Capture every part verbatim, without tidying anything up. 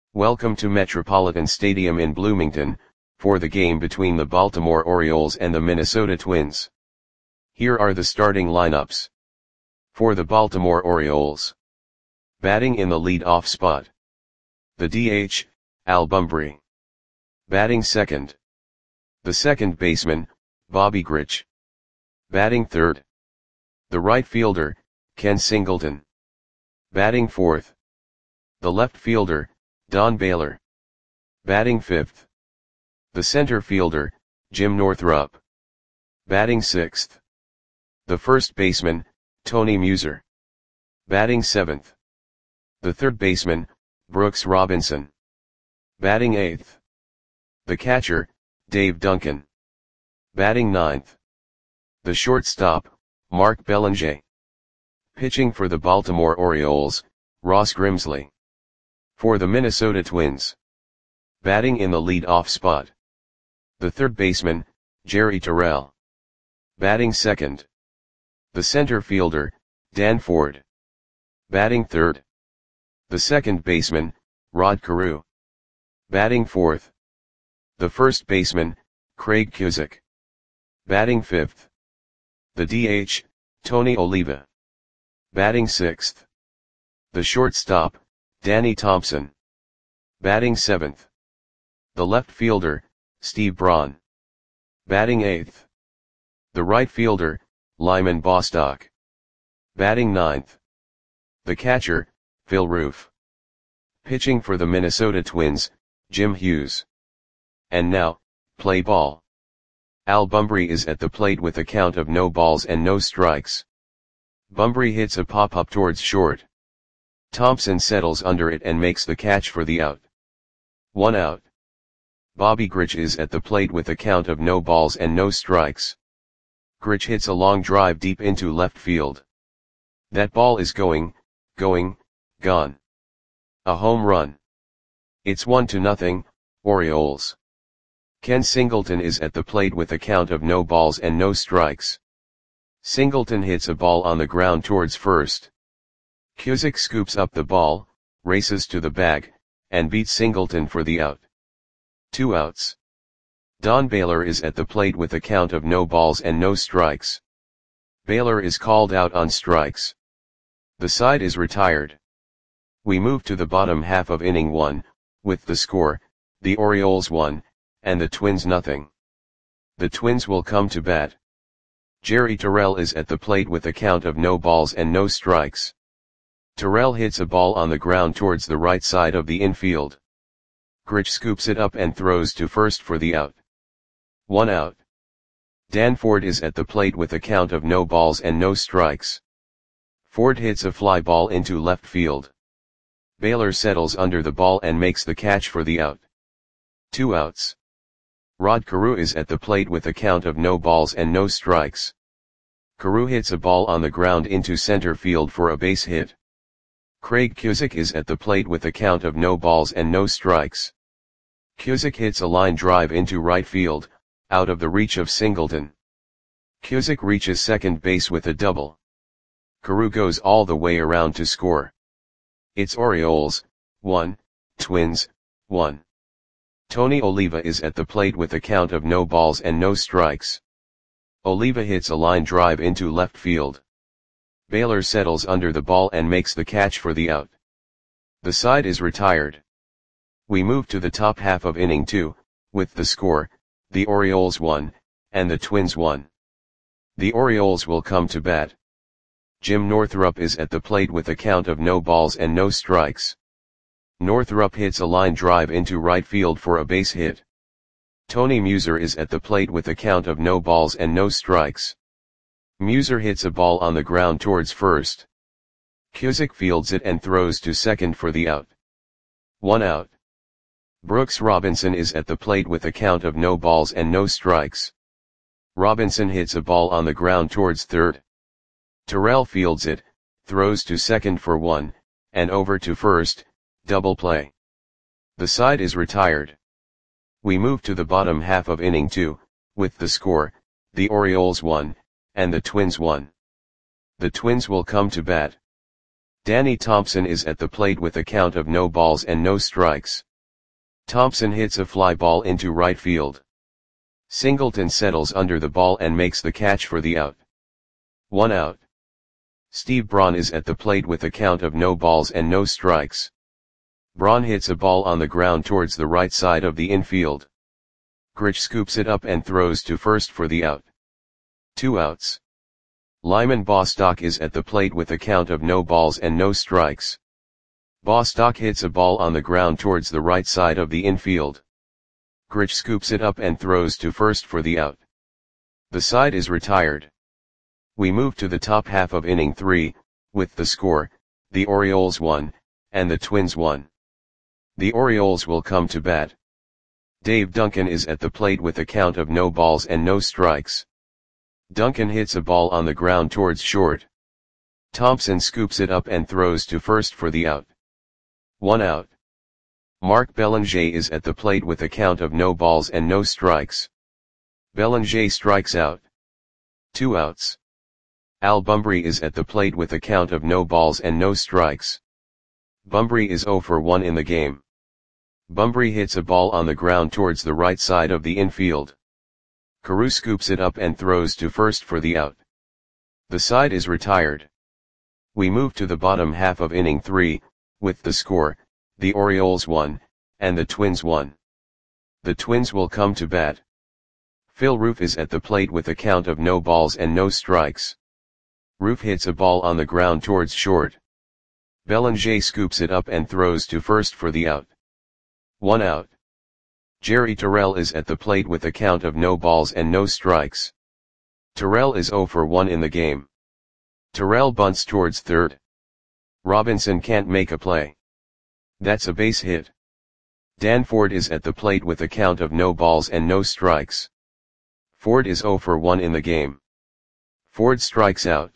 Welcome to Metropolitan Stadium in Bloomington, for the game between the Baltimore Orioles and the Minnesota Twins. Here are the starting lineups. For the Baltimore Orioles. Batting in the lead-off spot. The D H, Al Bumbry. Batting second. The second baseman, Bobby Grich. Batting third. The right fielder, Ken Singleton. Batting fourth. The left fielder, Don Baylor. Batting fifth. The center fielder, Jim Northrup. Batting sixth. The first baseman, Tony Muser. Batting seventh. The third baseman, Brooks Robinson. Batting eighth. The catcher, Dave Duncan. Batting ninth. The shortstop, Mark Belanger. Pitching for the Baltimore Orioles, Ross Grimsley. For the Minnesota Twins. Batting in the lead-off spot. The third baseman, Jerry Terrell. Batting second. The center fielder, Dan Ford. Batting third. The second baseman, Rod Carew. Batting fourth. The first baseman, Craig Cusick. Batting fifth. The D H, Tony Oliva. Batting sixth. The shortstop, Danny Thompson. Batting seventh. The left fielder, Steve Braun. Batting eighth. The right fielder, Lyman Bostock. Batting ninth. The catcher, Phil Roof. Pitching for the Minnesota Twins, Jim Hughes. And now, play ball. Al Bumbry is at the plate with a count of no balls and no strikes. Bumbry hits a pop-up towards short. Thompson settles under it and makes the catch for the out. One out. Bobby Grich is at the plate with a count of no balls and no strikes. Grich hits a long drive deep into left field. That ball is going, going, gone. A home run. It's one to nothing, Orioles. Ken Singleton is at the plate with a count of no balls and no strikes. Singleton hits a ball on the ground towards first. Cusick scoops up the ball, races to the bag, and beats Singleton for the out. Two outs. Don Baylor is at the plate with a count of no balls and no strikes. Baylor is called out on strikes. The side is retired. We move to the bottom half of inning one, with the score, the Orioles one, and the Twins nothing. The Twins will come to bat. Jerry Terrell is at the plate with a count of no balls and no strikes. Terrell hits a ball on the ground towards the right side of the infield. Grich scoops it up and throws to first for the out. One out. Dan Ford is at the plate with a count of no balls and no strikes. Ford hits a fly ball into left field. Baylor settles under the ball and makes the catch for the out. Two outs. Rod Carew is at the plate with a count of no balls and no strikes. Carew hits a ball on the ground into center field for a base hit. Craig Cusick is at the plate with a count of no balls and no strikes. Cusick hits a line drive into right field, out of the reach of Singleton. Cusick reaches second base with a double. Carew goes all the way around to score. It's Orioles, one, Twins, one. Tony Oliva is at the plate with a count of no balls and no strikes. Oliva hits a line drive into left field. Baylor settles under the ball and makes the catch for the out. The side is retired. We move to the top half of inning two, with the score, the Orioles one, and the Twins one. The Orioles will come to bat. Jim Northrup is at the plate with a count of no balls and no strikes. Northrup hits a line drive into right field for a base hit. Tony Muser is at the plate with a count of no balls and no strikes. Muser hits a ball on the ground towards first. Cusick fields it and throws to second for the out. One out. Brooks Robinson is at the plate with a count of no balls and no strikes. Robinson hits a ball on the ground towards third. Terrell fields it, throws to second for one, and over to first, double play. The side is retired. We move to the bottom half of inning two, with the score, the Orioles one, and the Twins one. The Twins will come to bat. Danny Thompson is at the plate with a count of no balls and no strikes. Thompson hits a fly ball into right field. Singleton settles under the ball and makes the catch for the out. One out. Steve Braun is at the plate with a count of no balls and no strikes. Braun hits a ball on the ground towards the right side of the infield. Grich scoops it up and throws to first for the out. Two outs. Lyman Bostock is at the plate with a count of no balls and no strikes. Bostock hits a ball on the ground towards the right side of the infield. Grich scoops it up and throws to first for the out. The side is retired. We move to the top half of inning three, with the score, the Orioles won, and the Twins won. The Orioles will come to bat. Dave Duncan is at the plate with a count of no balls and no strikes. Duncan hits a ball on the ground towards short. Thompson scoops it up and throws to first for the out. One out. Mark Belanger is at the plate with a count of no balls and no strikes. Belanger strikes out. Two outs. Al Bumbry is at the plate with a count of no balls and no strikes. Bumbry is oh for one in the game. Bumbry hits a ball on the ground towards the right side of the infield. Carew scoops it up and throws to first for the out. The side is retired. We move to the bottom half of inning three, with the score, the Orioles won, and the Twins won. The Twins will come to bat. Phil Roof is at the plate with a count of no balls and no strikes. Roof hits a ball on the ground towards short. Belanger scoops it up and throws to first for the out. One out. Jerry Terrell is at the plate with a count of no balls and no strikes. Terrell is oh for one in the game. Terrell bunts towards third. Robinson can't make a play. That's a base hit. Dan Ford is at the plate with a count of no balls and no strikes. Ford is oh for one in the game. Ford strikes out.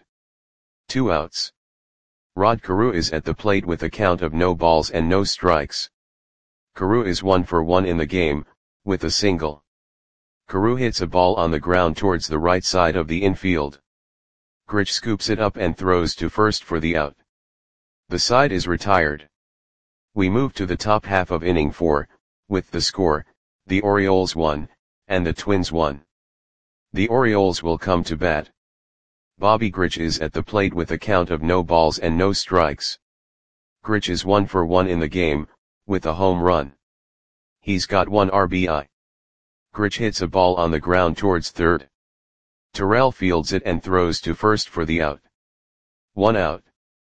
Two outs. Rod Carew is at the plate with a count of no balls and no strikes. Carew is one for one in the game, with a single. Carew hits a ball on the ground towards the right side of the infield. Grich scoops it up and throws to first for the out. The side is retired. We move to the top half of inning four, with the score, the Orioles won, and the Twins won. The Orioles will come to bat. Bobby Grich is at the plate with a count of no balls and no strikes. Grich is one for one in the game, with a home run. He's got one R B I. Grich hits a ball on the ground towards third. Terrell fields it and throws to first for the out. One out.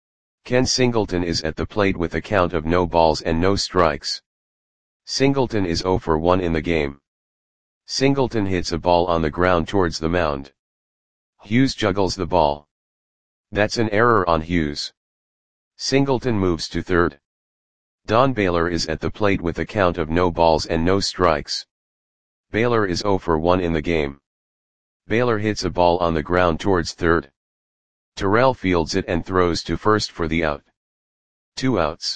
Ken Singleton is at the plate with a count of no balls and no strikes. Singleton is oh for one in the game. Singleton hits a ball on the ground towards the mound. Hughes juggles the ball. That's an error on Hughes. Singleton moves to third. Don Baylor is at the plate with a count of no balls and no strikes. Baylor is oh for one in the game. Baylor hits a ball on the ground towards third. Terrell fields it and throws to first for the out. Two outs.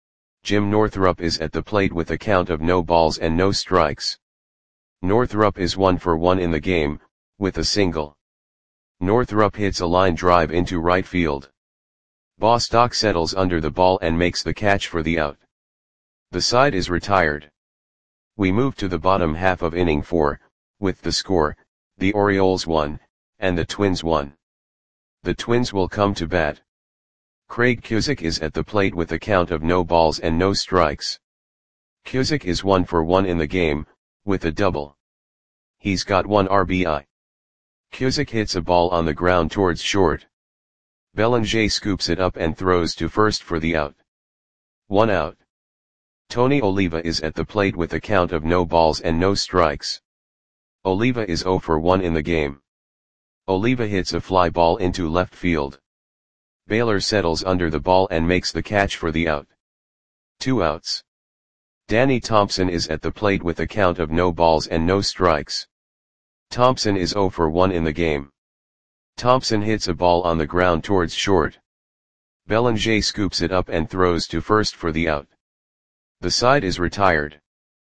Jim Northrup is at the plate with a count of no balls and no strikes. Northrup is one for one in the game, with a single. Northrup hits a line drive into right field. Bostock settles under the ball and makes the catch for the out. The side is retired. We move to the bottom half of inning four, with the score, the Orioles won, and the Twins won. The Twins will come to bat. Craig Cusick is at the plate with a count of no balls and no strikes. Cusick is one for one in the game, with a double. He's got one R B I. Cusick hits a ball on the ground towards short. Belanger scoops it up and throws to first for the out. One out. Tony Oliva is at the plate with a count of no balls and no strikes. Oliva is oh for one in the game. Oliva hits a fly ball into left field. Baylor settles under the ball and makes the catch for the out. Two outs. Danny Thompson is at the plate with a count of no balls and no strikes. Thompson is oh for one in the game. Thompson hits a ball on the ground towards short. Belanger scoops it up and throws to first for the out. The side is retired.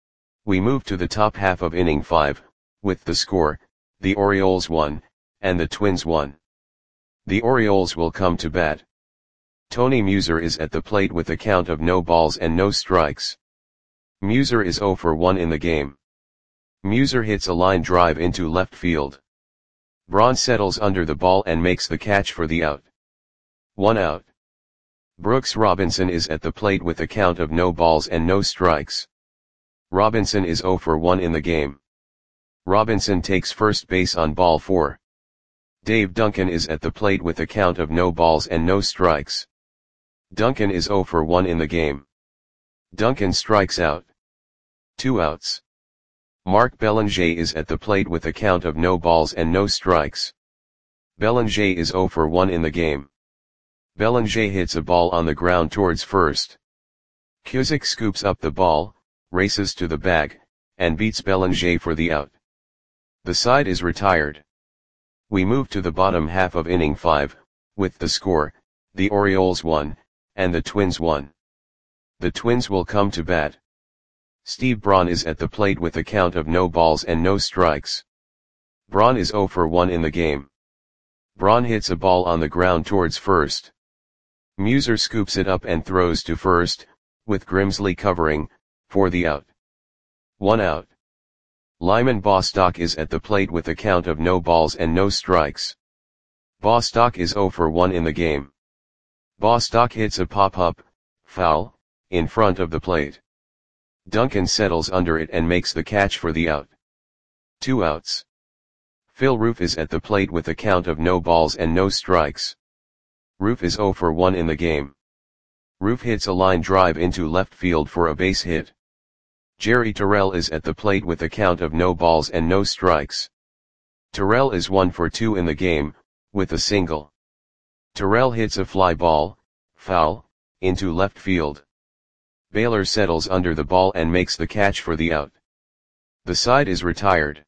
We move to the top half of inning five, with the score, the Orioles won, and the Twins won. The Orioles will come to bat. Tony Muser is at the plate with a count of no balls and no strikes. Muser is zero for one in the game. Muser hits a line drive into left field. Braun settles under the ball and makes the catch for the out. One out. Brooks Robinson is at the plate with a count of no balls and no strikes. Robinson is zero for one in the game. Robinson takes first base on ball four. Dave Duncan is at the plate with a count of no balls and no strikes. Duncan is zero for one in the game. Duncan strikes out. Two outs. Mark Belanger is at the plate with a count of no balls and no strikes. Belanger is zero for one in the game. Belanger hits a ball on the ground towards first. Cusick scoops up the ball, races to the bag, and beats Belanger for the out. The side is retired. We move to the bottom half of inning five, with the score, the Orioles won, and the Twins won. The Twins will come to bat. Steve Braun is at the plate with a count of no balls and no strikes. Braun is zero for one in the game. Braun hits a ball on the ground towards first. Muser scoops it up and throws to first, with Grimsley covering, for the out. One out. Lyman Bostock is at the plate with a count of no balls and no strikes. Bostock is zero for one in the game. Bostock hits a pop-up, foul, in front of the plate. Duncan settles under it and makes the catch for the out. Two outs. Phil Roof is at the plate with a count of no balls and no strikes. Roof is zero for one in the game. Roof hits a line drive into left field for a base hit. Jerry Terrell is at the plate with a count of no balls and no strikes. Terrell is one for two in the game, with a single. Terrell hits a fly ball, foul, into left field. Baylor settles under the ball and makes the catch for the out. The side is retired.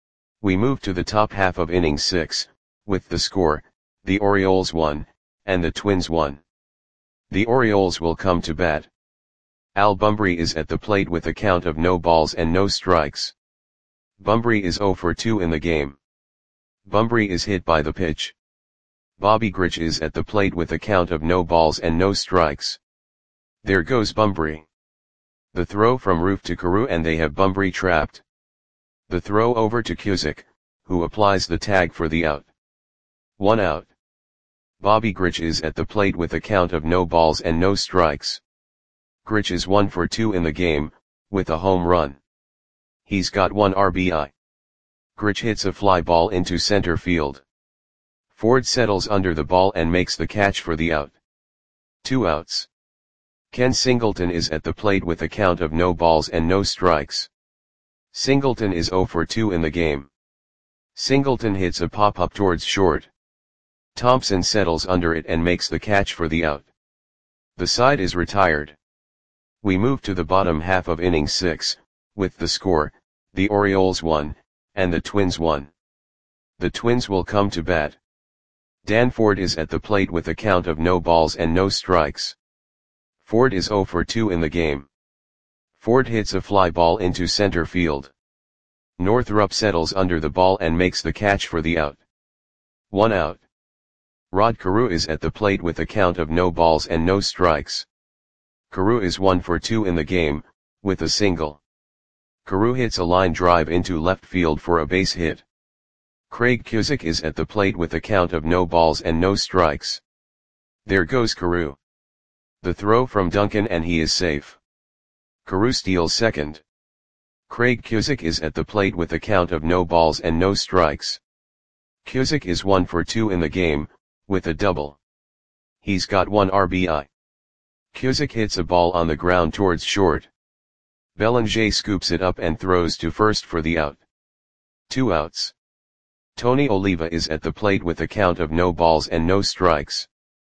We move to the top half of inning six, with the score, the Orioles won, and the Twins won. The Orioles will come to bat. Al Bumbry is at the plate with a count of no balls and no strikes. Bumbry is zero for two in the game. Bumbry is hit by the pitch. Bobby Grich is at the plate with a count of no balls and no strikes. There goes Bumbry. The throw from Roof to Carew and they have Bumbry trapped. The throw over to Cusick, who applies the tag for the out. One out. Bobby Grich is at the plate with a count of no balls and no strikes. Grich is one for two in the game, with a home run. He's got one R B I. Grich hits a fly ball into center field. Ford settles under the ball and makes the catch for the out. Two outs. Ken Singleton is at the plate with a count of no balls and no strikes. Singleton is zero for two in the game. Singleton hits a pop-up towards short. Thompson settles under it and makes the catch for the out. The side is retired. We move to the bottom half of inning six, with the score, the Orioles won, and the Twins won. The Twins will come to bat. Dan Ford is at the plate with a count of no balls and no strikes. Ford is zero for two in the game. Ford hits a fly ball into center field. Northrup settles under the ball and makes the catch for the out. One out. Rod Carew is at the plate with a count of no balls and no strikes. Carew is one for two in the game, with a single. Carew hits a line drive into left field for a base hit. Craig Cusick is at the plate with a count of no balls and no strikes. There goes Carew. The throw from Duncan and he is safe. Carew steals second. Craig Cusick is at the plate with a count of no balls and no strikes. Cusick is one for two in the game, with a double. He's got one R B I. Cusick hits a ball on the ground towards short. Belanger scoops it up and throws to first for the out. Two outs. Tony Oliva is at the plate with a count of no balls and no strikes.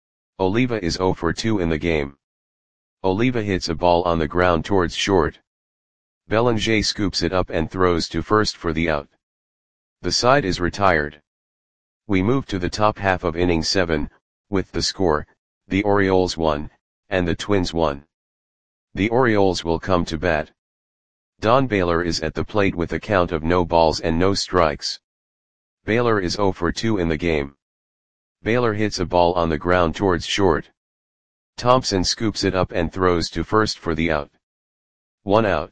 Oliva is zero for two in the game. Oliva hits a ball on the ground towards short. Belanger scoops it up and throws to first for the out. The side is retired. We move to the top half of inning seven, with the score, the Orioles won, and the Twins won. The Orioles will come to bat. Don Baylor is at the plate with a count of no balls and no strikes. Baylor is zero for two in the game. Baylor hits a ball on the ground towards short. Thompson scoops it up and throws to first for the out. One out.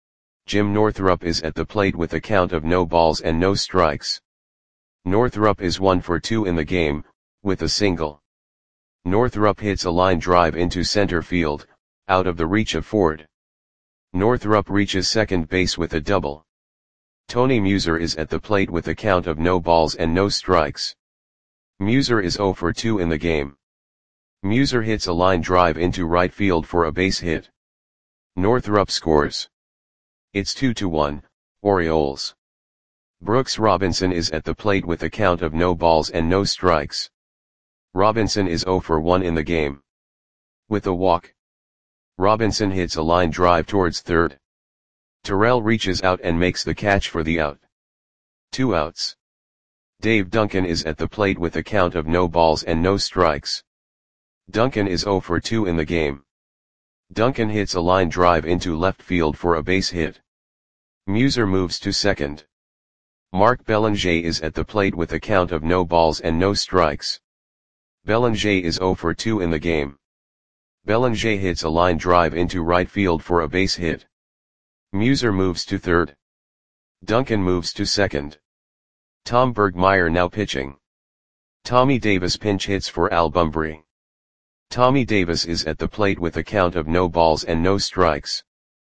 Jim Northrup is at the plate with a count of no balls and no strikes. Northrup is one for two in the game, with a single. Northrup hits a line drive into center field, out of the reach of Ford. Northrup reaches second base with a double. Tony Muser is at the plate with a count of no balls and no strikes. Muser is zero for two in the game. Muser hits a line drive into right field for a base hit. Northrup scores. It's two to one, Orioles. Brooks Robinson is at the plate with a count of no balls and no strikes. Robinson is zero for one in the game. With a walk, Robinson hits a line drive towards third. Terrell reaches out and makes the catch for the out. Two outs. Dave Duncan is at the plate with a count of no balls and no strikes. Duncan is zero for two in the game. Duncan hits a line drive into left field for a base hit. Muser moves to second. Mark Belanger is at the plate with a count of no balls and no strikes. Belanger is zero for two in the game. Belanger hits a line drive into right field for a base hit. Muser moves to third. Duncan moves to second. Tom Bergmeyer now pitching. Tommy Davis pinch hits for Al Bumbry. Tommy Davis is at the plate with a count of no balls and no strikes.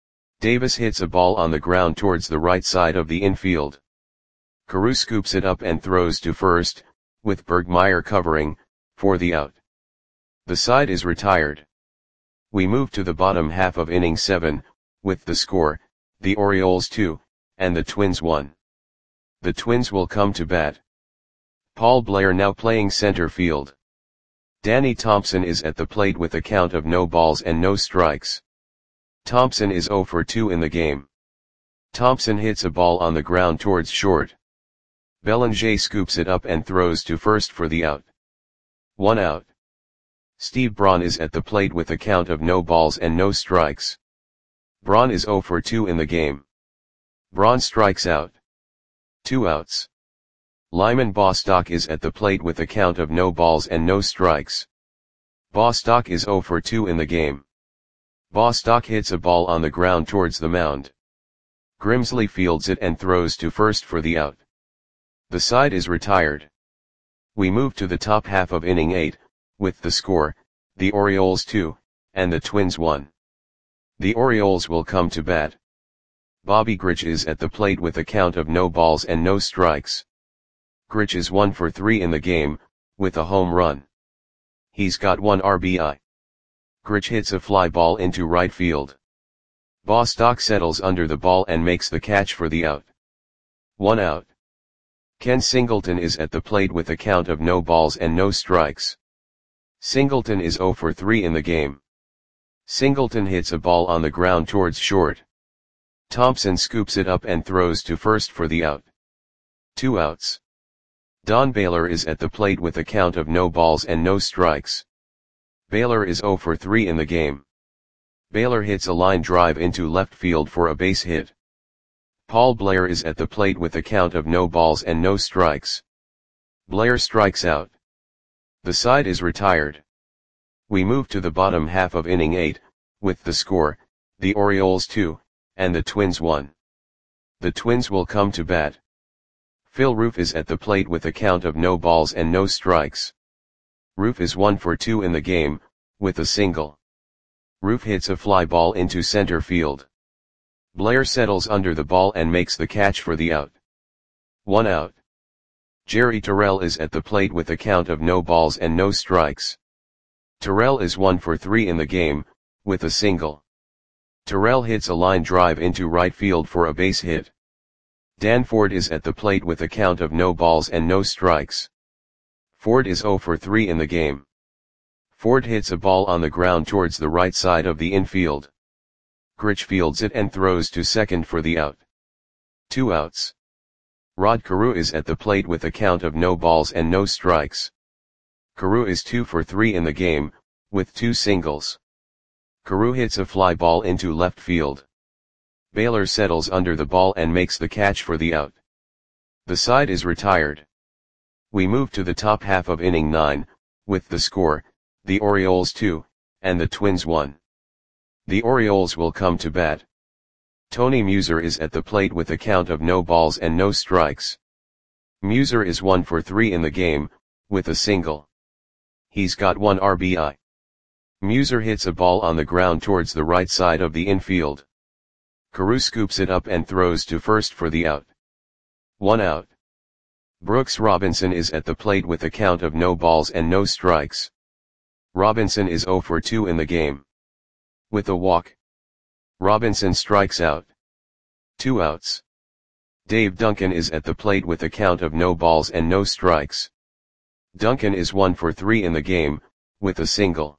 Davis hits a ball on the ground towards the right side of the infield. Carew scoops it up and throws to first, with Bergmeyer covering, for the out. The side is retired. We move to the bottom half of inning seven, with the score, the Orioles two, and the Twins one. The Twins will come to bat. Paul Blair now playing center field. Danny Thompson is at the plate with a count of no balls and no strikes. Thompson is zero for two in the game. Thompson hits a ball on the ground towards short. Belanger scoops it up and throws to first for the out. One out. Steve Braun is at the plate with a count of no balls and no strikes. Braun is zero for two in the game. Braun strikes out. Two outs. Lyman Bostock is at the plate with a count of no balls and no strikes. Bostock is zero for two in the game. Bostock hits a ball on the ground towards the mound. Grimsley fields it and throws to first for the out. The side is retired. We move to the top half of inning eight, with the score, the Orioles two, and the Twins one. The Orioles will come to bat. Bobby Grich is at the plate with a count of no balls and no strikes. Grich is one for three in the game, with a home run. He's got one R B I. Grich hits a fly ball into right field. Bostock settles under the ball and makes the catch for the out. One out. Ken Singleton is at the plate with a count of no balls and no strikes. Singleton is zero for three in the game. Singleton hits a ball on the ground towards short. Thompson scoops it up and throws to first for the out. Two outs. Don Baylor is at the plate with a count of no balls and no strikes. Baylor is zero for three in the game. Baylor hits a line drive into left field for a base hit. Paul Blair is at the plate with a count of no balls and no strikes. Blair strikes out. The side is retired. We move to the bottom half of inning eight, with the score, the Orioles two, and the Twins one. The Twins will come to bat. Phil Roof is at the plate with a count of no balls and no strikes. Roof is one for two in the game, with a single. Roof hits a fly ball into center field. Blair settles under the ball and makes the catch for the out. One out. Jerry Terrell is at the plate with a count of no balls and no strikes. Terrell is one for three in the game, with a single. Terrell hits a line drive into right field for a base hit. Dan Ford is at the plate with a count of no balls and no strikes. Ford is zero for three in the game. Ford hits a ball on the ground towards the right side of the infield. Grich fields it and throws to second for the out. Two outs. Rod Carew is at the plate with a count of no balls and no strikes. Carew is two for three in the game, with two singles. Carew hits a fly ball into left field. Baylor settles under the ball and makes the catch for the out. The side is retired. We move to the top half of inning nine, with the score, the Orioles two, and the Twins one. The Orioles will come to bat. Tony Muser is at the plate with a count of no balls and no strikes. Muser is one for three in the game, with a single. He's got one R B I. Muser hits a ball on the ground towards the right side of the infield. Carew scoops it up and throws to first for the out. One out. Brooks Robinson is at the plate with a count of no balls and no strikes. Robinson is zero for two in the game. With a walk, Robinson strikes out. Two outs. Dave Duncan is at the plate with a count of no balls and no strikes. Duncan is one for three in the game, with a single.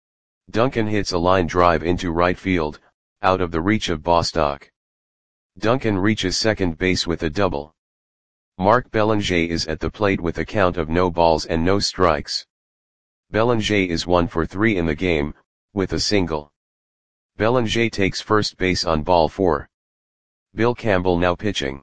Duncan hits a line drive into right field, out of the reach of Bostock. Duncan reaches second base with a double. Mark Belanger is at the plate with a count of no balls and no strikes. Belanger is one for three in the game, with a single. Belanger takes first base on ball four. Bill Campbell now pitching.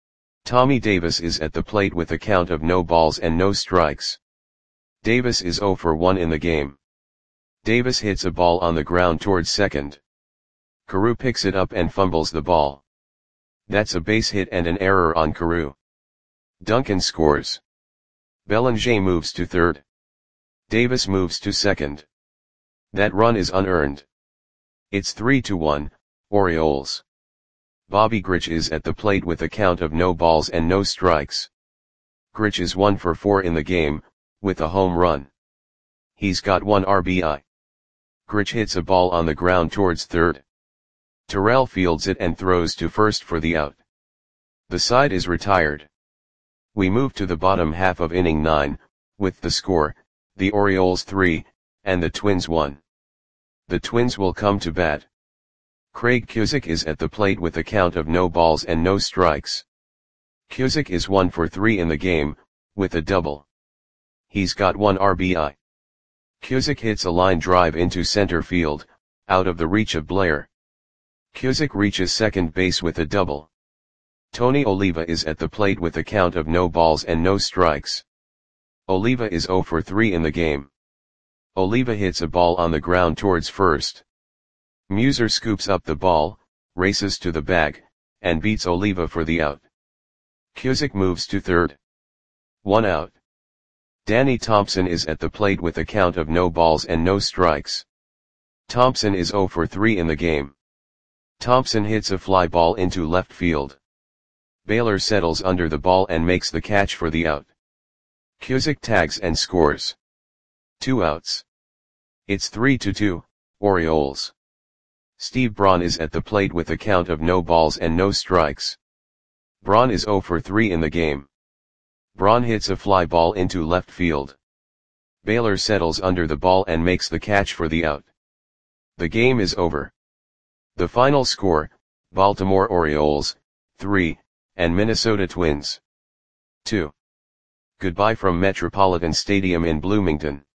Tommy Davis is at the plate with a count of no balls and no strikes. Davis is zero for one in the game. Davis hits a ball on the ground towards second. Carew picks it up and fumbles the ball. That's a base hit and an error on Carew. Duncan scores. Belanger moves to third. Davis moves to second. That run is unearned. It's three to one, Orioles. Bobby Grich is at the plate with a count of no balls and no strikes. Grich is one for four in the game, with a home run. He's got one R B I. Grich hits a ball on the ground towards third. Terrell fields it and throws to first for the out. The side is retired. We move to the bottom half of inning nine, with the score, the Orioles three, and the Twins one. The Twins will come to bat. Craig Cusick is at the plate with a count of no balls and no strikes. Cusick is one for three in the game, with a double. He's got one R B I. Cusick hits a line drive into center field, out of the reach of Blair. Cusick reaches second base with a double. Tony Oliva is at the plate with a count of no balls and no strikes. Oliva is zero for three in the game. Oliva hits a ball on the ground towards first. Muser scoops up the ball, races to the bag, and beats Oliva for the out. Cusick moves to third. One out. Danny Thompson is at the plate with a count of no balls and no strikes. Thompson is zero for three in the game. Thompson hits a fly ball into left field. Baylor settles under the ball and makes the catch for the out. Cusick tags and scores. Two outs. It's three to two, Orioles. Steve Braun is at the plate with a count of no balls and no strikes. Braun is zero for three in the game. Braun hits a fly ball into left field. Baylor settles under the ball and makes the catch for the out. The game is over. The final score, Baltimore Orioles, three, and Minnesota Twins, two. Goodbye from Metropolitan Stadium in Bloomington.